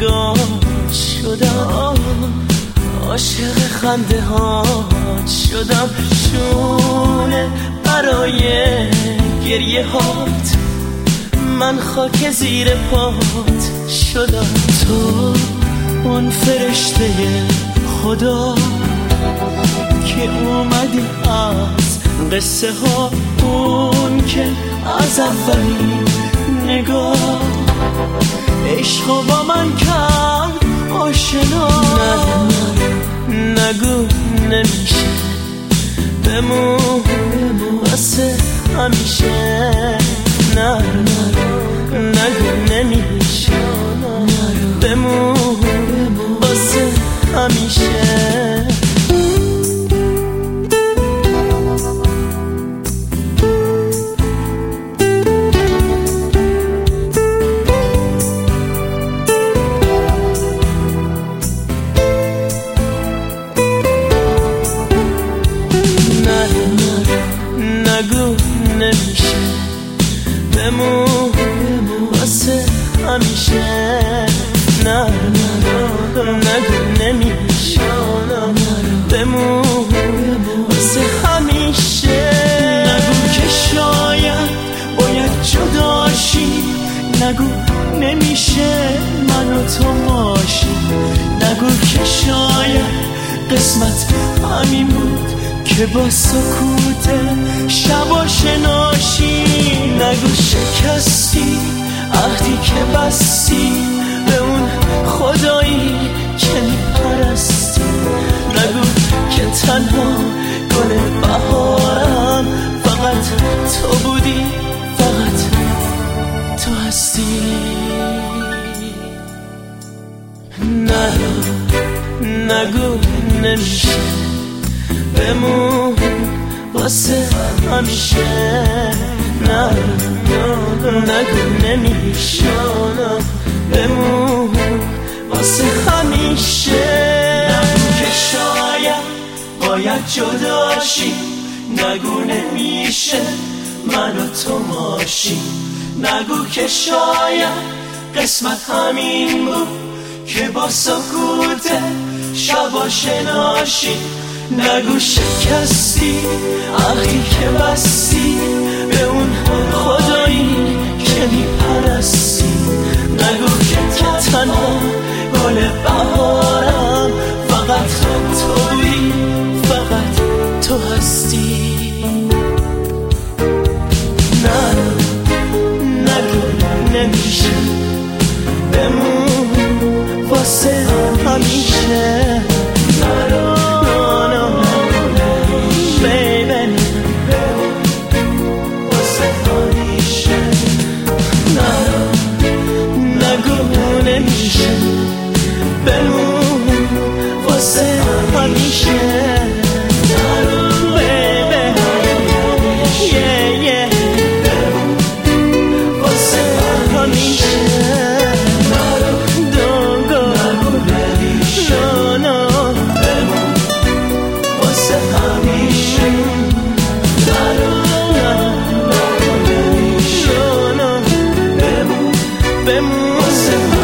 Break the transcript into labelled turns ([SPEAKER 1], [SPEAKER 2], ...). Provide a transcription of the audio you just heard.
[SPEAKER 1] نگاه شدم، عاشق خنده ها شدم، شونه برای گریه هات، من خاک زیر پات شدم. تو اون فرشته خدا که اومدی از قصه ها، اون که از اولین نگاه عشق با من کرد آشنا. نگو نمیشه بمون واسه همیشه، نگو نمیشه بمون واسه همیشه. نگو نمیشه بمون واسه همیشه، نگو نمیشه بمون واسه همیشه. نگو که شاید باید جداشی، نگو نمیشه من و تو ماشی، نگو که شاید قسمت همین بود که با سکوت شبا شناشی. نگو شکستی عهدی که بستی به اون خدایی که میپرستی، نگو که تنها گل بهارم فقط تو بودی، فقط تو هستی. نگو نمیشه بمون واسه همیشه، نگو نمیشه بمون واسه همیشه. نگو که شاید باید جداشی، نگو نمیشه من و تو ماشی، نگو که شاید قسمت همین بود که با سکوت شبا شناشی، نگو شکستی عهدی که بستی به اون خدایی که میپرستی، نگو که تنها گل بهارم فقط تو بودی، فقط تو هستی. نگو نمیشه بمون واسه همیشه، بمون واسه همیشه. بمون واسه